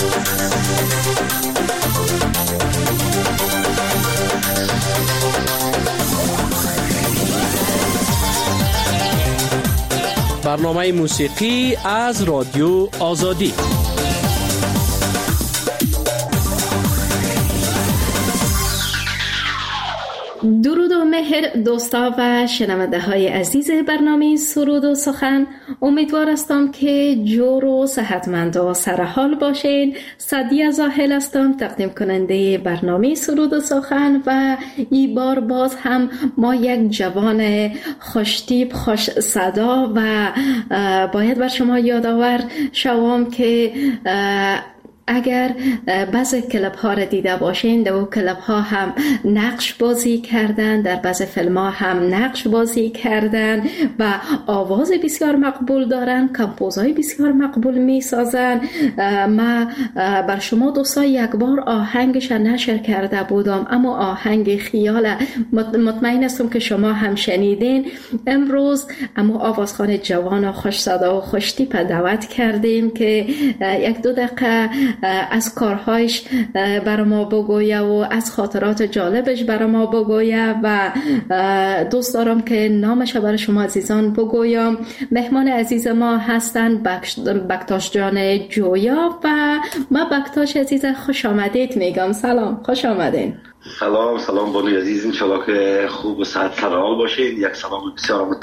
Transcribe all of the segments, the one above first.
برنامه موسیقی از رادیو آزادی. درود و مهر دوستا و شنونده های عزیز برنامه سرود و سخن. امیدوار هستم که جور و صحتمند و سرحال باشین. سعدیه زاهل هستم، تقدیم کننده برنامه سرود و سخن و این بار باز هم ما یک جوان خوشتیپ خوش صدا و باید بر شما یادآور شوم که اگر بعضی کلپ ها را دیده باشین، در کلپ ها هم نقش بازی کردن، در بعضی فیلم ها هم نقش بازی کردن و آواز بسیار مقبول دارن، کمپوزهای بسیار مقبول می سازن. ما بر شما دوستا یک بار آهنگش نشر کرده بودم، اما آهنگ خیال مطمئن هستم که شما هم شنیدین. امروز اما آوازخوان جوان و خوش صدا و خوش تیپ دعوت کردیم که یک دو دقیقه از کارهایش برای ما بگویه و از خاطرات جالبش برای ما بگویه و دوست دارم که نامش برای شما عزیزان بگویم. مهمان عزیز ما هستند بکتاش جان جویا و ما بکتاش عزیز خوش آمدید میگم. سلام، خوش آمدین. سلام بانوی عزیز، انشالله که خوب و صحت سرحال باشید. یک سلام بسیار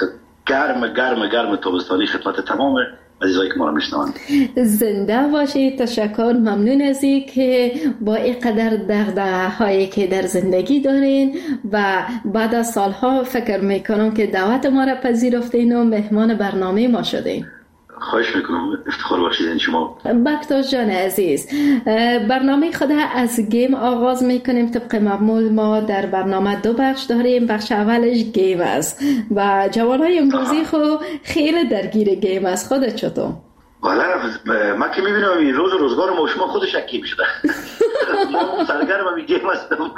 گرم تابستانی خدمت تمام عزیزایی که ما را میشنوند. زنده باشید. تشکر، ممنون از این که با اینقدر دغدغه هایی که در زندگی دارین و بعد از سالها فکر میکنم که دعوت ما را پذیرفتین و مهمان برنامه ما شدین. خواهش میکنم، افتخار باشید شما. بکتاش جان عزیز، برنامه خود از گیم آغاز میکنیم. طبق معمول ما در برنامه دو بخش داریم. بخش اولش گیم است و جوانای امروزی خود خیلی درگیر گیم است. خودت چطور؟ والا من که میبینم این روزگار ما شما خودش گیم شده. ما سرگرم می گیم هستم.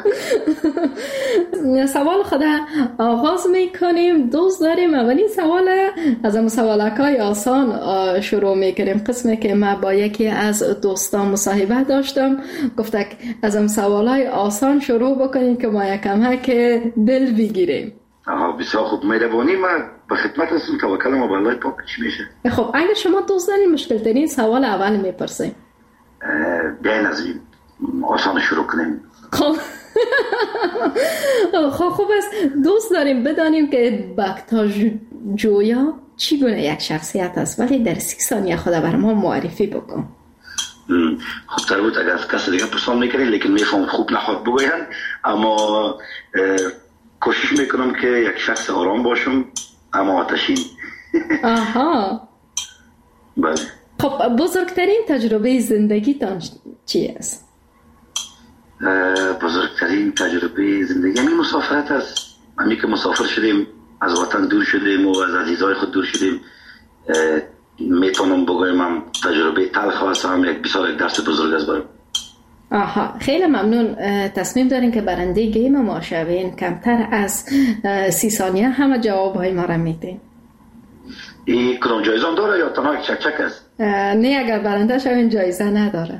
سوال خود آغاز میکنیم. دوست داریم اولین سوال از اون سوالکای آسان شروع میکنیم. قسمی که من با یکی از دوستان مصاحبه داشتم، گفته از اون سوالای آسان شروع بکنیم که ما یکم که دل بگیریم. بسیار خوب، مهربانی. من به خدمت هستم. توکل ما به الله پاک. چی میشه؟ خب اگه شما دوست دارین مشکل ترین سوال اول میپرسیم. بیاین از این آسان شروع کنیم. خوب است. دوست داریم بدانیم که بکتاش جویا چی گونه یک شخصیت است، ولی در 30 ثانیه خود بر ما معرفی بکن. خب تربوت اگر از کسی دیگه پرسان میکنید، لیکن میفهم خوب نخواد بگوین، اما کوشش میکنم که یک شخص آرام باشم اما آتشین. آها. بله. خب بزرگترین تجربه زندگیتان چی است؟ بزرگترین تجربه زندگی همین مسافرت است. همین که مسافر شدیم، از وطن دور شدیم و از عزیزای خود دور شدیم. میتونم بگویم هم تجربه تلخ است، هم یک بسیار یک درس بزرگ است برام. آها، خیلی ممنون. تصمیم دارین که برنده گیم ما شوین. کمتر از 30 ثانیه همه جوابهای ما را میدین. این کدام جایزه هم داره یا تنها یک چک است؟ نه، اگر برنده شوین جایزه نداره.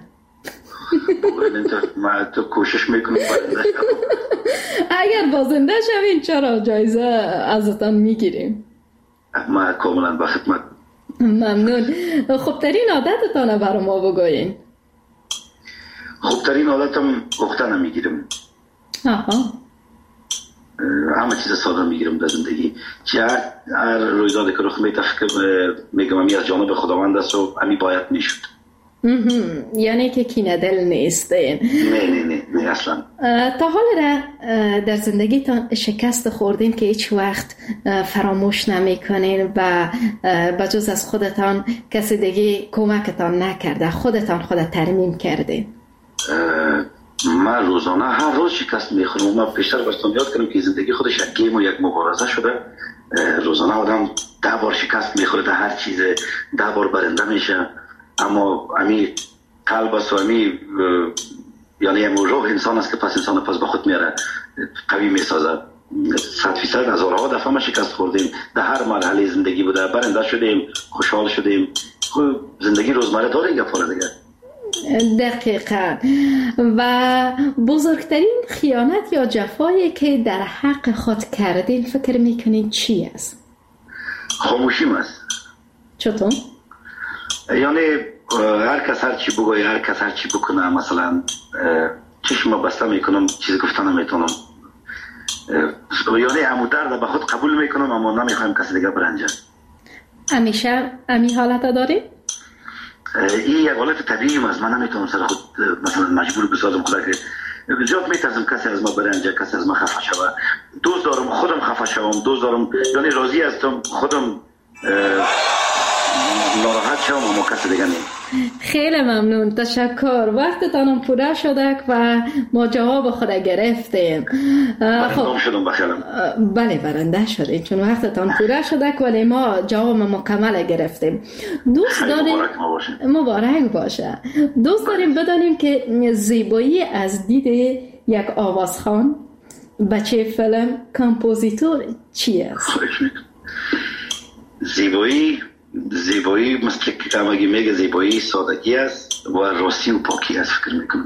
من تو کوشش میکنم برنده شوم. اگر بازنده شوین چرا جایزه ازتان میگیریم. من کاملا به خدمت. ممنون. خوبترین عادتتان برای ما بگوین. خوبترین عادتم گفتن میگیرم. آها. همه چیز ساده میگیرم در زندگی. هر رویدادی که رخ میده میگم امی از جانب خداوند است و امی باید میشد. یعنی که کینه دل نیستین؟ نه اصلا. تا حال در زندگیتان شکست خوردین که هیچ وقت فراموش نمیکنین و بجز از خودتان کسی دیگه کمکتان نکرده، خودتان ترمیم کردین؟ من روزانه هر روز شکست میخورم. من پیشتر باشتم یاد کنم که زندگی خودش یک گیم و یک مبارزه شده. روزانه آدم 10 بار شکست میخوره در هر چیز، 10 بار برنده میشه، اما امی قلب است و امی یعنی روح انسان است که پس انسان پس به خود میاره، قوی میسازه. 100% هزارها دفعه ما شکست خوردیم، در هر مرحله زندگی بوده، برنده شدیم، خوشحال شدیم. زندگی روزمره داره گفاره دیگه. دقیقاً. و بزرگترین خیانت یا جفایی که در حق خود کردین فکر میکنین چی است؟ خاموشیم است. چطور؟ یعنی هر کس هر چی بگوید، هر کس هر چی بکنه، مثلا چشم بسته میکنم، چیزی گفتن نمیتونم، یعنی همو درد به خود قبول میکنم اما نمیخوایم کسی دیگه برنجه. همیشه امی حالت داری؟ این یک حالت طبیعی است. من نمیتونم سر خود مثلا مجبور بسازم خدا که زیاد میترسم کسی از ما برنجه، کسی از ما خفه شوه. دوست دارم خودم خفه شوم، دوست دارم یعنی راضی هستم خودم ناراحت شوم اما کسی دیگه نه. خیلی ممنون، تشکر. وقتتانم پوره شده و ما جواب خود گرفتیم. خب شدم بخیرم. بله برنده شدیم چون وقتتان پوره شده ولی ما جواب مکمل گرفتیم. دوست داریم مبارک باشه. دوست داریم بدانیم که زیبایی از دید یک آوازخوان، بچه فیلم، کامپوزیتور چی است؟ زیبایی مثل که همگی میگه زیبایی سادگی است و راستی و پاکی است. فکر میکنم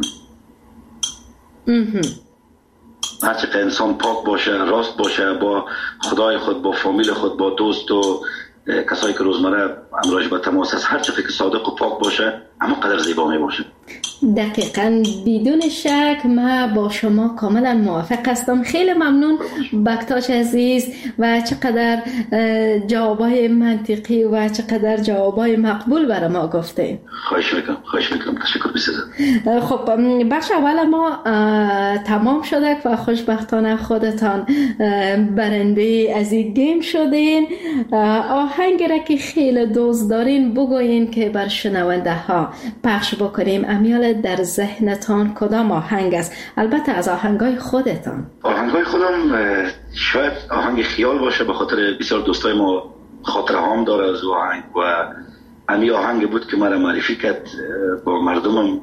هرچه انسان پاک باشه، راست باشه با خدای خود، با فامیل خود، با دوست و کسایی که روزمره امراج به تماس است، هرچه که صادق و پاک باشه اما قدر زیبا می باشه. دقیقاً، بدون شک ما با شما کاملا موافق هستم. خیلی ممنون بکتاش عزیز و چقدر جوابای منطقی و چقدر جوابای مقبول برای ما گفتین. خواهش میکنم. تشکر بسیار. خب بخش اول ما تمام شده و خوشبختانه خودتان برنده از این گیم شدین. آهنگی را که خیلی دوست دارین بگوین که بر شنونده ها پخش بکنیم. امیال در ذهنتان کدام آهنگ است؟ البته از آهنگای خودتان. آهنگای خودم شاید آهنگ خیال باشه، به خاطر بسیار دوستای ما خاطره هام داره از آهنگ و امی آهنگ بود که مرا معرفی کرد با مردمم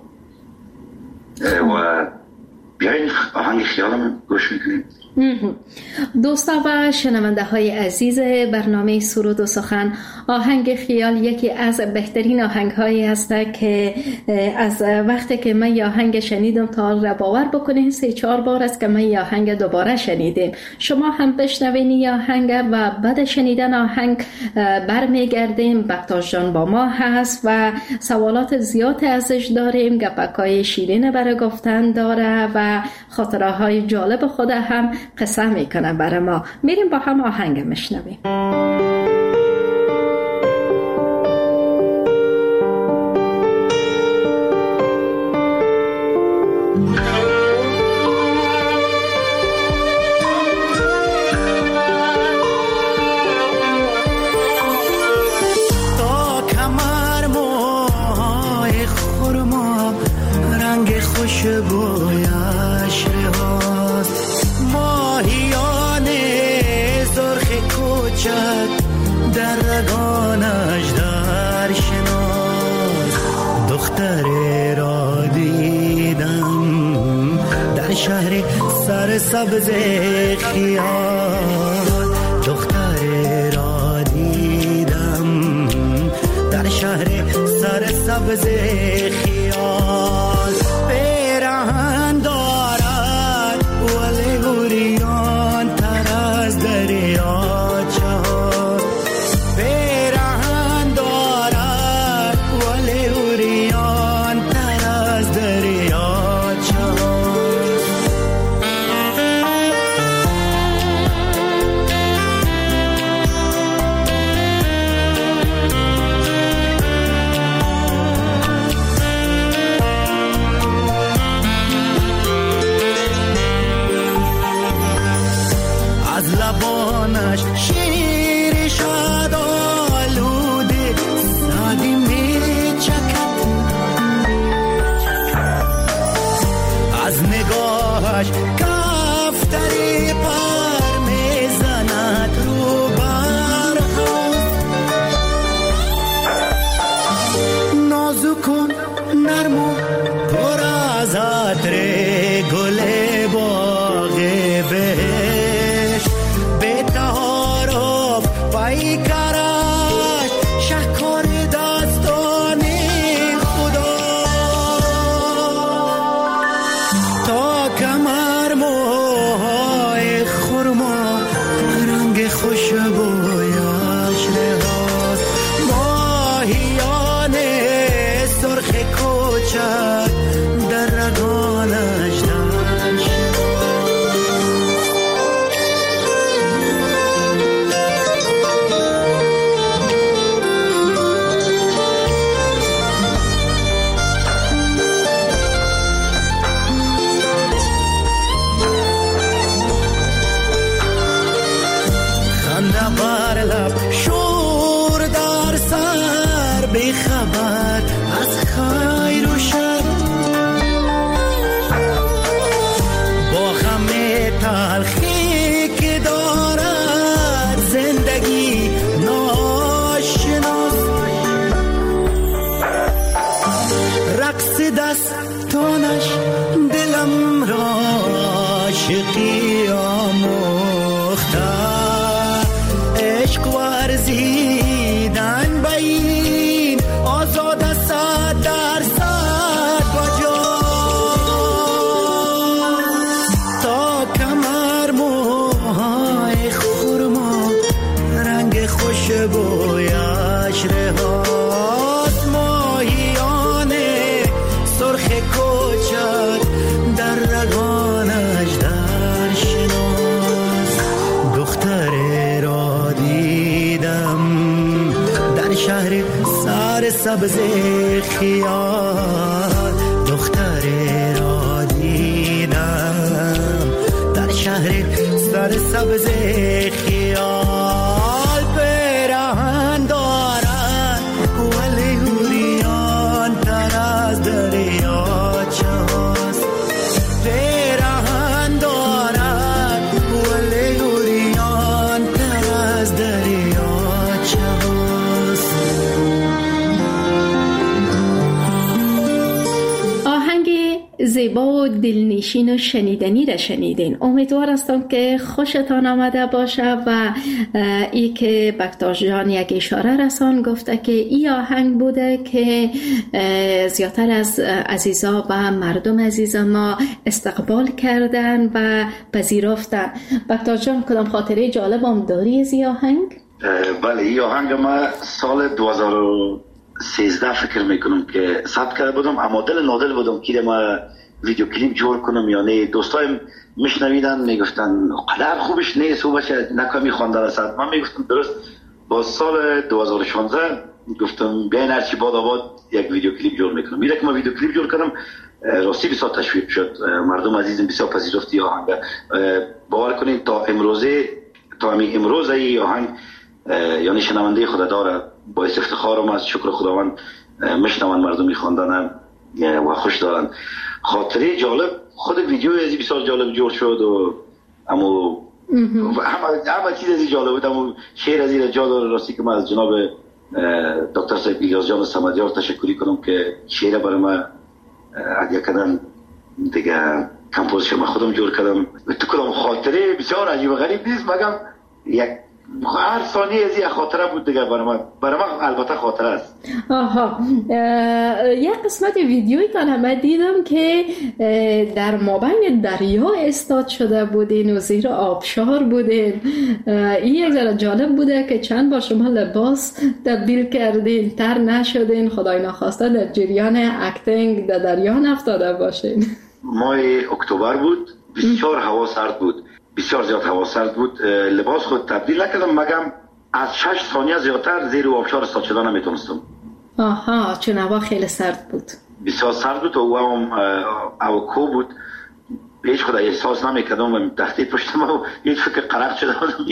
و بیاین آهنگ خیالم گوش میکنیم. دوستا و شنونده های عزیز برنامه سرود و سخن، آهنگ خیال یکی از بهترین آهنگ هایی هست که از وقتی که من یه آهنگ شنیدم تا باور بکنین 3-4 بار است که من یه آهنگ دوباره شنیدم. شما هم بشنوین یه آهنگ و بعد شنیدن آهنگ برمیگردیم. بکتاش جان با ما هست و سوالات زیاد ازش داریم، گپکای شیرین برای گفتن داره و خاطره های جالب خود هم قصه میکنه برای ما. میریم با هم آهنگ میشنویم. تا کمر موهای خرما رنگ خوشبویش رهاست، ماهیان زرخ کوچک در رگانش در شناس. دختری را دیدم در شهر سرسبز خیال، دختری را دیدم در شهر سرسبز خیال. پیرهن دارد ولی گریان تر از دریاچه، پیرهن دارد ولی گریان تر از دریاچه. از لبانش شیر شد آلوده سادی می چکد، از نگاهش کفتری پر می زند رو برها. نازکن نرم و پر از عطر گل باغ بهشت، به تعارف پیکرش شهکار دستان خدا. کوچک در رگانش داشت. خنده بر لب شور در سر بی خبر از خیر و شر، با غم تلخی که دارد زندگی ناشناس، رقص دستانش دلم را عاشقی آموخته، عشق ورزیدن به این آزاد 100% بجا، تا کمر موهای خرما رنگ خوشبویش رهاست، ماهیان سرخ کوچک در رگانش در شناس. دختر را دیدم در شهر سر سبز خیال، دختر را دیدم در شهر سر سبز خیال، پیراهن دارد ولی اوریان تر از دریاچه هاست، پیراهن دارد ولی اوریان تر از دریاچه هاست. آهنگ زیبا و دلنشین و شنیدنی را شنیدین. امیدوار هستم که خوشتان آمده باشه و ای که بکتاش جان یک اشاره رسان گفته که این آهنگ بوده که زیادتر از عزیزا و مردم عزیز ما استقبال کردن و پذیرفتن. بکتاش جان کدام خاطره جالب هم داری از این آهنگ؟ بله، این آهنگ ما سال 2013 فکر میکنم که ثبت کرده بودم، اما دل نادل بودم که ما ویدیو کلیپ جور کنم یا نه. دوستایم میشنویدن میگفتن قدر خوبش نیست و باشه نکمی خوانده رسد. من میگفتم درست. با سال 2016 گفتم بیاین هرچی باد آباد یک ویدیو کلیپ جور میکنم. میره که ما ویدیو کلیپ جور کردم، راستی بسیار تشویق شد، مردم عزیزم بسیار پذیرفتی آهنگ. باور کنید تا همین امروز ای آهنگ یعنی شنونده خود داره. باعث افتخارم از شکر خداوند میشنون مردم میخواندن و خوش دارن. خاطره جالب خود ویدیو ازی بسیار جالب جور شد و همه چیز ازی جالب بود. اما شعر ازی را جا داره. راستی که من از جناب دکتر صاحب الیاس جان سمدیار تشکری کنم که شعر برای من هدیه کردن دیگه. کمپوزیشن من خودم جور کردم. تو کدام خاطره بسیار عجیب و غریب نیست، مگم یک هر ثانیه از یک خاطره بود دیگه. برای من البته خاطره است. آها، یک قسمت ویدیویی که من دیدم که در مابین دریا استاد شده بودین و زیر آبشار بودین. این یک ذره جالب بوده که چند بار شما لباس تبدیل کردین، تر نشدین، خدای نخواسته در جریان اکتینگ در دریا نفتاده باشین. ماه اکتبر بود، بسیار هوا سرد بود، بسیار زیاد هوا سرد بود. لباس خود تبدیل نکردم، مگم از 6 ثانیه زیادتر زیر آبشار استاد شدن نمیتونستم. آها، چون هوا خیلی سرد بود. بسیار سرد بود و هم کو بود. هیچ خود احساس نمیکردم و تحتی پشت ما هیچ فکر قرق شده بودم.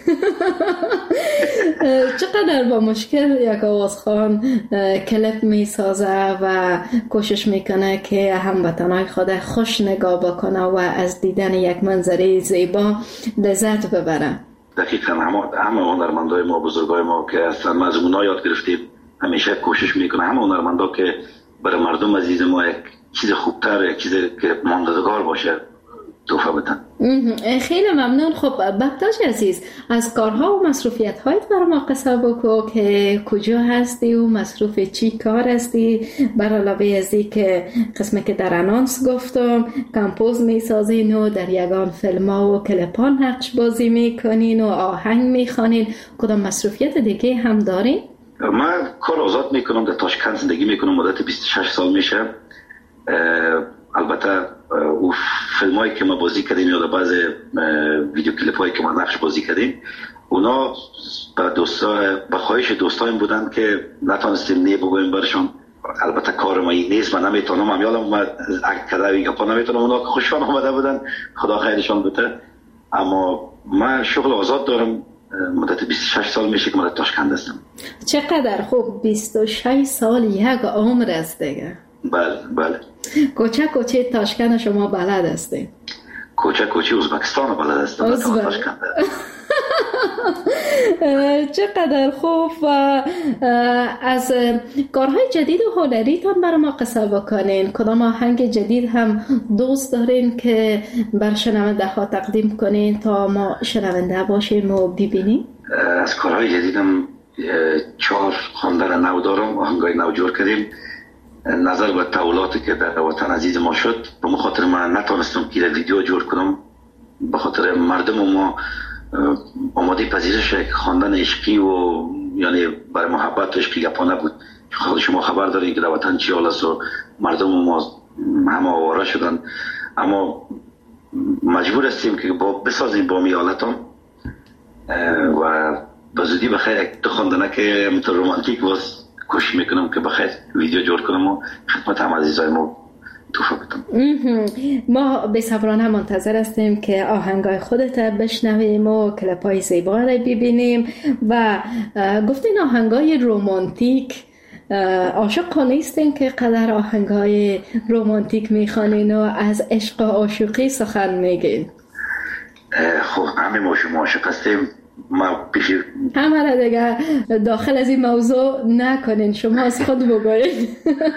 چقدر با مشکل یک آوازخوان کلیپ میسازه و کوشش میکنه که هموطنای خود خوش نگاه بکنه و از دیدن یک منظره زیبا لذت ببره. دقیقاً همه هنرمندای ما، بزرگای ما که اصلا از اونا یاد گرفتیم، همیشه کوشش میکنه همه هنرمندا که برای مردم عزیز ما یک چیز خوبتر، یک چیز که ماندگار باشه تحفه بدن. خیلی ممنون. خب بکتاش عزیز، از کارها و مصروفیت هایت برای ما قصه بکو که کجا هستی و مصروف چی کار هستی، بر علاوه از این که قسمه که در انانس گفتم کمپوز میسازین و در یگان فیلم ها و کلیپان نقش بازی میکنین و آهنگ میخوانین، کدام مصروفیت دیگه هم دارین؟ من کار آزاد میکنم، در تاشکند زندگی میکنم، مدت 26 سال میشه. البته او فیلم هایی که ما بازی کردیم یا بعض ویدیو کلیپ هایی که ما نقش بازی کردیم اونا به خواهش دوستایم بودن که نتونستیم نه بگویم برشون. البته کار ما این نیست، من نمیتونم، من یادم اومد کدوی گپا نمیتونم، اونا خوششان آمده بودن، خدا خیرشان بده. اما من شغل آزاد دارم، مدت 26 سال میشه که من در تاشکند هستم. چقدر خوب، 26 سال یک عمر است دیگه. بله. کوچه تاشکند شما بلد هستید؟ کوچه ازبکستان بلد هستم. تاشکند. چقدر خوب. و از کارهای جدید و هنریتان برای ما قصه بکنین. کدام آهنگ جدید هم دوست دارین که بر شنونده ها تقدیم کنین تا ما شنونده باشیم و ببینیم؟ از کارهای جدیدم 4 خواندن نو دارم، آهنگای نو جور کردیم. نظر به تحولاتی که در وطن عزیز ما شد، به خاطر من نتونستم که ویدیو جور کنم، به خاطر مردم ما آماده پذیرش خواندن عشقی و یعنی برای محبت و عشقی گپا نبود. خود شما خبر دارین که در وطن چی حال است و مردم ما همه آواره شدن، اما مجبور هستیم که بسازیم با میالتان و به زودی بخیر یک خواندنه که مثل رومانتیک باز کوشش میکنم که بخیر ویدیو جور کنم و خدمت هم عزیزای ما توفیق بدم. ما بی‌صبرانه منتظر هستیم که آهنگای خودت بشنویم و کلیپای زیبا رو ببینیم. و گفتین آهنگای رومانتیک، عاشق نیستین که قدر آهنگای رومانتیک میخوانین و از عشق و عاشقی سخن میگین؟ خب همه ما شما عاشق هستیم، ما پیشی همه را دیگه داخل از این موضوع نکنین، شما از خود بگوین.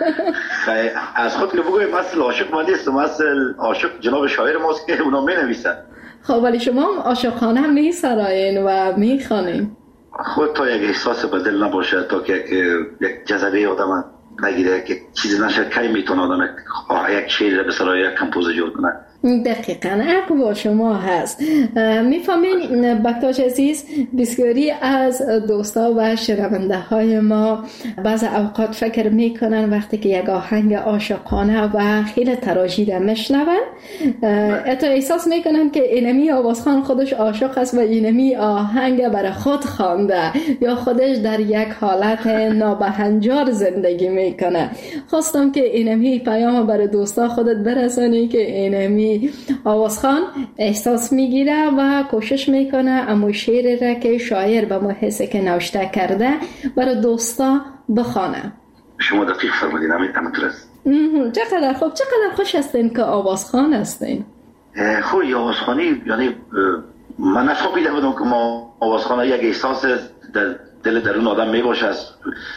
از خود که بگویم اصل عاشق ما نیستم، اصل عاشق جناب شاعر ماست که اونا می نویسن. خب ولی شما عاشقانه هم می سرایین و می خوانین. خود تا یک احساس به دل نباشه، تا که یک جذبه آدم نگیره، که چیزی نشه، کی میتونه آدم یک شعر به سرای یک کمپوز جور کنه. دقیقاً حق با شما هست. میفهمین بکتاش عزیز، بسیاری از دوستا و شنونده های ما بعض اوقات فکر میکنن وقتی که یک آهنگ عاشقانه و خیلی تراژیده میشنون، حتی احساس میکنن که اینمی آوازخان خودش عاشق است و اینمی آهنگ برای خود خوانده یا خودش در یک حالت نابهنجار زندگی میکنه. خواستم که اینمی پیام برای دوستا خودت برسانی که اینمی آوازخان احساس میگیره و کوشش میکنه اما شعر را که شاعر به ما حسی که نوشته کرده برای دوستا بخوانه. شما دقیق فرمودین، همینطور است. چقدر خوب، چقدر خوش هستین که آوازخان هستین. خوب آوازخانی، یعنی من نفهمیده بودم که ما آوازخانه یک احساس در دل درون آدم میباشه است،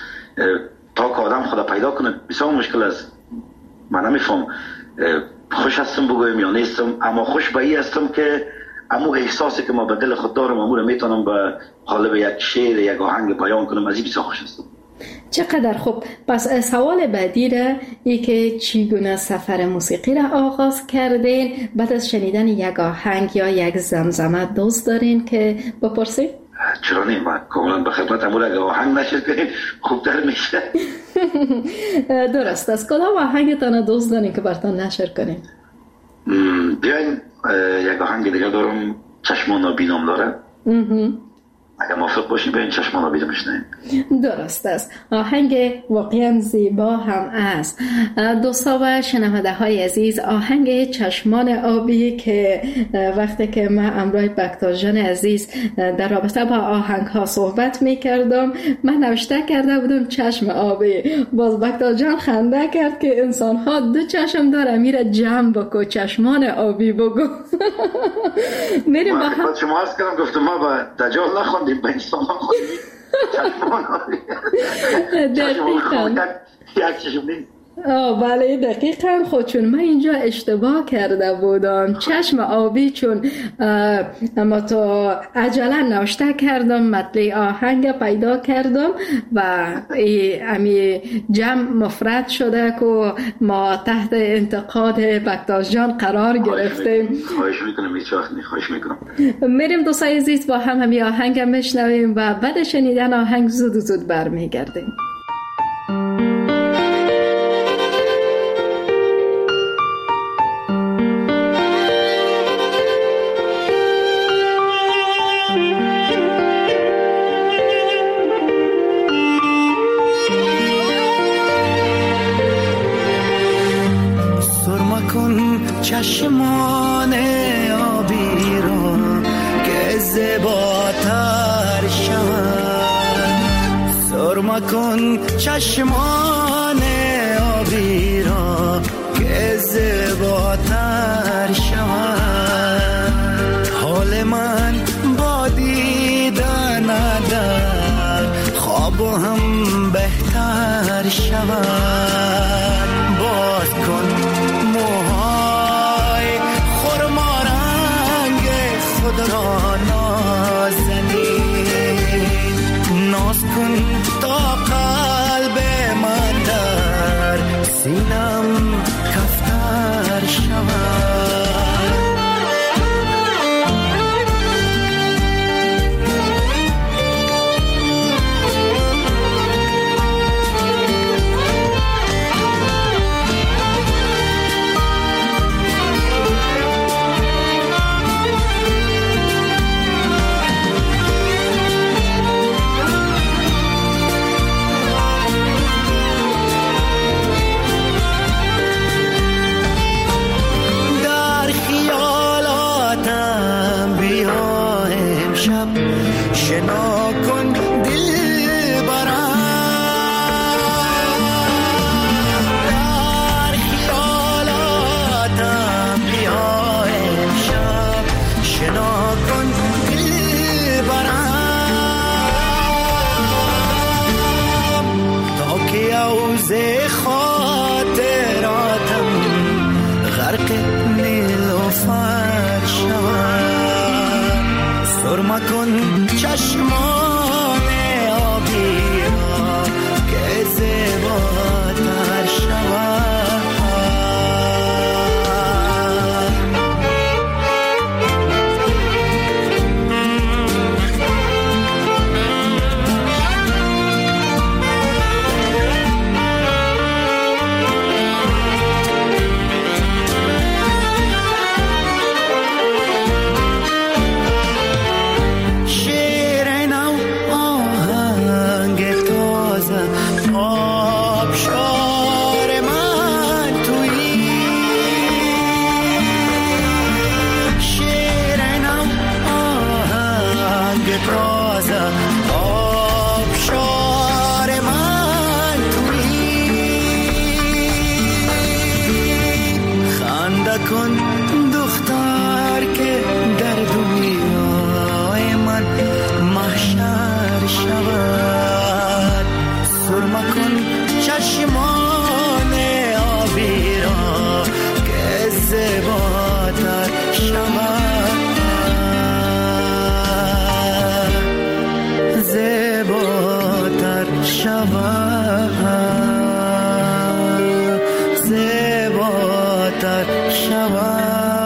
تا که آدم خدا پیدا کنه بسیار مشکل است. من نمیفهم خوش هستم بگویم یا نیستم، اما خوش به این هستم که امو احساسی که ما به دل خود دارم امو رو میتونم به قالب یک شعر یک آهنگ بیان کنم، از این بسیار خوش هستم. چقدر خوب. پس سوال بعدی را ای که چگونه سفر موسیقی را آغاز کردین؟ بعد از شنیدن یک آهنگ یا یک زمزمه دوست دارین که بپرسید؟ چرا نیم، من کاملا به خدمت امور اگه آهنگ نشر کنیم خوبتر میشه. درست است. کدام آهنگتان دوست دارین که براتون نشر کنیم؟ بیاین یک آهنگ دیگه دارم، چشمان نابینام داره. اگر موافق باشین بیاین چشمان نابینام بشنویم. درست است. آهنگ واقعا زیبا هم است. دوستا و شنونده های عزیز، آهنگ چشمان آبی که وقتی که من امروی بکتاش جان عزیز در رابطه با آهنگ ها صحبت می کردم، من نوشته کرده بودم چشم آبی، باز بکتاش جان خنده کرد که انسان ها دو چشم داره، میره جمع بکو چشمان آبی بگو. میریم با هم. شما هست کردم گفتم ما با دجال نخوندیم، به انسان خوندیم چشمان آبی. دقیقا یک چشم نیست. بله دقیقاً. خود چون من اینجا اشتباه کرده بودم، چشم آبی، چون اما تو عجله نوشته کردم، مطلع آهنگ پیدا کردم و امی جمع مفرد شده که ما تحت انتقاد بکتاش جان قرار گرفتیم. خواهش میکنم هیچ وقت خواهش میکنم. میریم دوستای عزیز با هم همی آهنگ میشنویم و بعد شنیدن آهنگ زود برمیگردیم. چشمان آبی را که زیباتر شود، سرما کن چشمان آبی را که زیباتر شود. حال من با دیدن در خواب هم بهتر شود. باز کن خدا نازنین، ناز کن تا قلب من در سینم کفتر شود. شنا کن دل برم، در خیالاتم بیا امشب. شنا کن دل برم تا که یوز خاطراتم غرق نیلوفر شود. سرما کن چشمان آبی را که زیباتر شود. کن دختر که در دنیای من محشر شود. سرما کن چشمان آبی را که زیباتر شود. زیباتر شود. زیباتر شود.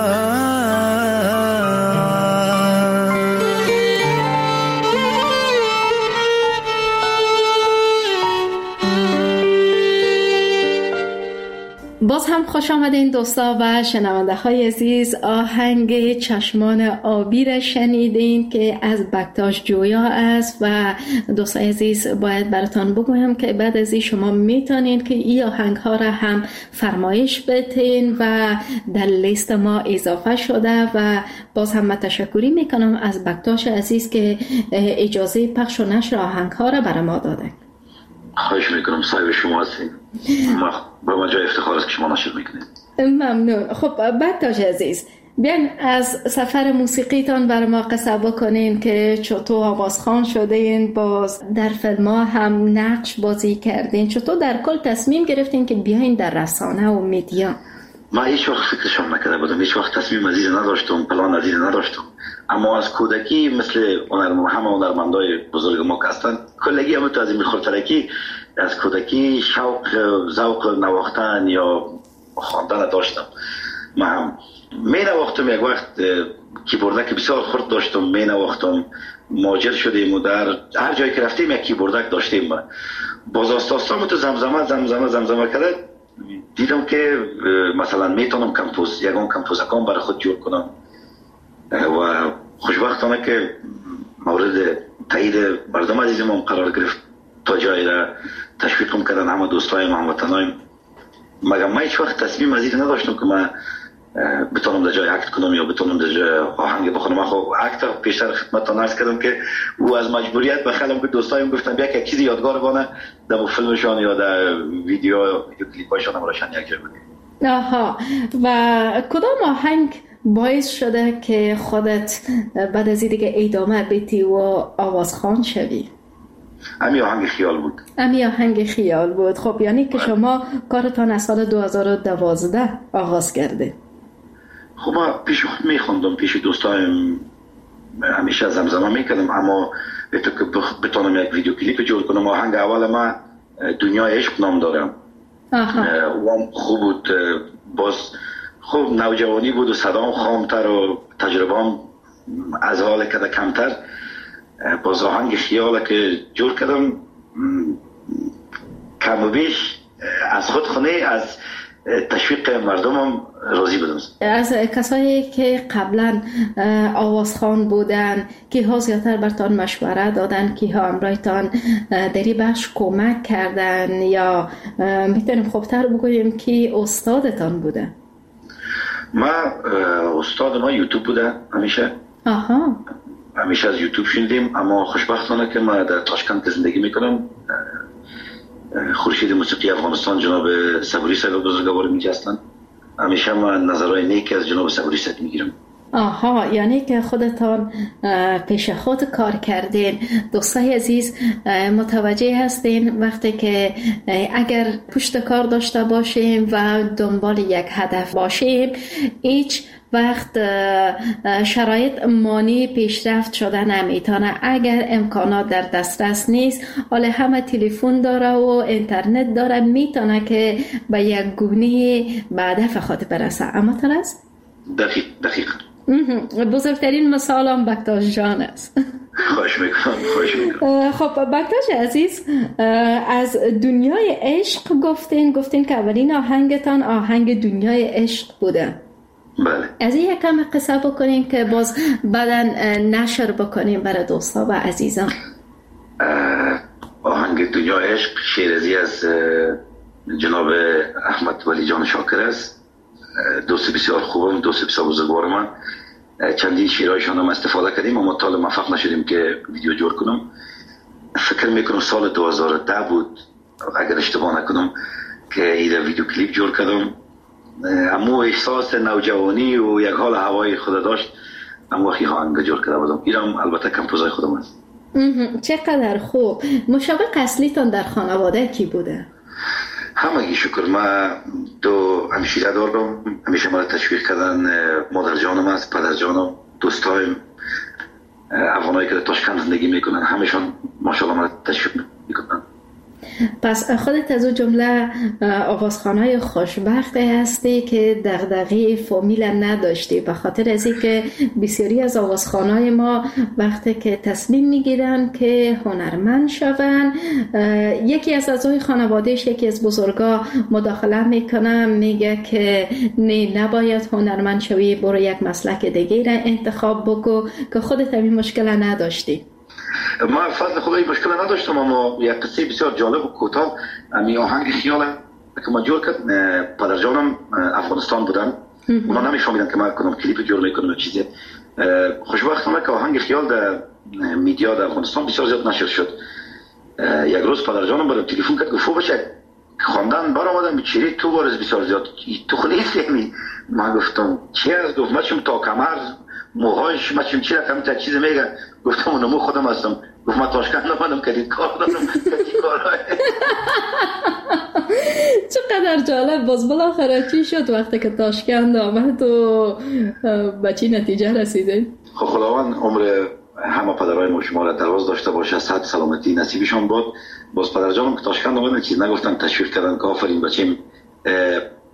باز هم خوش آمدین دوستا و شنونده های عزیز. آهنگ چشمان آبی را شنیدین که از بکتاش جویا است و دوستای عزیز باید براتان بگویم که بعد از این شما میتونین که این آهنگ ها را هم فرمایش بدین و در لیست ما اضافه شده و باز هم من تشکری میکنم از بکتاش عزیز که اجازه پخش و نشر آهنگ ها را برای ما داده. خواهش میکنم، صاحب شما هستیم. با ما جای افتخار است که شما نشر میکنید. ممنون. خب بکتاش عزیز، بیاین از سفر موسیقیتان بر ما قصه بکنین که چطور آوازخوان شدین، باز در فیلم ها هم نقش بازی کردین، چطور در کل تصمیم گرفتین که بیاین در رسانه و میدیا؟ ما هیچ وقت فکرشم نکرده بودم، هیچ وقت تصمیم عزیز نداشتم، پلان عزیز نداشتم، اما از کودکی مثل همه هنرمندای بزرگ ما که هستن کلگی هم تو از این میخورترکی از کودکی شوق ذوق نواختن یا خواندن داشتم. ما هم می نواختم، یک وقت کیبوردک بسیار خرد داشتم، می نواختم، ماجر شدیم و در هر جایی که رفتیم یک کیبوردک داشتیم. باز آستاستام تو زمزمه کرده دیدم که مثلا میتونم یکان کمپوزکان برای خود جور کنم و خوشبختانه که مورد تایید مردم عزیزم قرار گرفت، تا جایی را تشویقم کردن همه دوستای هموطنایم. مگر من هیچ وقت تصمیم عزیز نداشتم که من بتونم در جای اکت کنم یا بتونم در جای آهنگ بخونم. من خب اکت پیشتر خدمتتان عرض کردم که او از مجبوریت بخلم که دوستایم گفتن بیا یک چیزی یادگار بانه در فیلمشان یا در ویدیو کلیپاشان هم راشن یک جای بودیم. آها، و کدام آهنگ باعث شده که خودت بعد از دیگه ادامه بدی و آوازخوان شوی؟ امی آهنگ خیال بود. خب یعنی که شما کارتان از سال 2012 آغاز کرده. خب من پیش خود میخوندم، پیش دوستایم همیشه زمزمه میکردم، اما بتونم یک ویدیو کلیپ جور کنم. آهنگ اول من دنیای عشق نام دارم. و خوب بود، باز خوب نوجوانی بود و صدام خامتر و تجربه‌ام از حال کده کمتر. باز آهنگ خیاله که جور کردم کم و بیش از خود خونه از تشویق مردمم راضی بودم. از کسایی که قبلا آوازخوان بودن که ها زیادتر برتان مشوره دادن، که ها امرایتان دری بخش کمک کردن، یا میتونیم خوبتر بگوییم که استادتان بوده؟ ما استاد ما یوتیوب بوده همیشه. همیشه از یوتیوب شنیدیم، اما خوشبختانه که ما در تاشکند زندگی میکنم. خورشید موسیقی افغانستان جناب صبوری صاحب بزرگوار میگه هستن، همیشه من نظرهای نیک از جناب صبوری صاحب میگیرم. یعنی که خودتان پیش خود کار کردین. دوستای عزیز متوجه هستین وقتی که اگر پشت کار داشته باشیم و دنبال یک هدف باشیم، هیچ وقت شرایط مانع پیشرفت شدن نمیتونه. اگر امکانات در دسترس نیست، حالا همه تلفن داره و اینترنت داره، میتونه که به یک گونه به هدف خود برسه. اما ترس؟ دقیق. بزرگترین مثال هم بکتاش جان است. خوش میکنم. خب بکتاش عزیز، از دنیای عشق گفتین که اولین آهنگتان آهنگ دنیای عشق بوده. بله. از این یکم قصه بکنین که باز بعدا نشر بکنیم برای دوستا و عزیزان. آهنگ دنیای عشق شیرازی از جناب احمد ولی جان شاکر است. دوست بسیار خوبم، دوست بسیار بزرگوار من. چندین شیرهایشان هم استفاده کردیم، اما تا موفق نشدیم که ویدیو جور کنم. فکر میکنم سال 2010 بود اگر اشتباه نکنم که ایده ویدیو کلیپ جور کردم. اما احساس نوجوانی و یک حال هوای خود داشت، اما وقتی آهنگ جور کرده بودم. اینم البته کمپوزای خودم است. چقدر خوب. مشابه اصلیتان در خانواده کی بوده؟ همگی شکر. من دو همشیره دارم، همیشه مرا تشویق کردن. مادر جانم است، پدر جانم، دوستایم افغانایی که در تاشکند زندگی میکنن، همشون ماشاءالله مرا تشویق میکنن. پس خودت از اون جمله آوازخوانای خوشبخت هستی که دغدغه فامیل نداشتی، به خاطر از اینکه بسیاری از آوازخوانای ما وقتی که تصمیم میگیرن که هنرمند شون، یکی از اعضای خانوادهش، یکی از بزرگا مداخله میکنه، میگه که نه، نباید هنرمند شوی، برو یک مسلک دیگه را انتخاب بکن، که خودت همین مشکل نداشتی. ما فضل خدایی مشکل نداشتم، اما یک قصه بسیار جالب و کوتاه. امی آهنگ خیال که من جور کرد، پدر جانم افغانستان بودن، اونا نمی‌فهمیدن که من کنم کلیپ جور میکنم چیزی. خوشبختانه که آهنگ خیال در میدیا در افغانستان بسیار زیاد نشر شد. یک روز پدر جانم برام تلفن کرد، گفت باشه خواندن برآمدم چیری تو بارز بسیار زیاد تو خود نیستی. من گفتم چی است؟ گفت مچم تا کمر موهایش مچم چی رقم تا چیز میگه. گفتم اونمو خودم هستم. گفت من تاشکند آمدم کدید کار دارم کدید کارهای. چقدر جالب. باز بالاخره چی شد وقتی که تاشکند آمد و به چی نتیجه رسیده؟ خب خداوند عمر همه پدرای ما شما را دراز داشته باشه، صحت سلامتی نصیبشان باد. باز پدرجانم که تاشکند آمدن چیز نگفتن، تشویق کردن که آفرین بچه‌م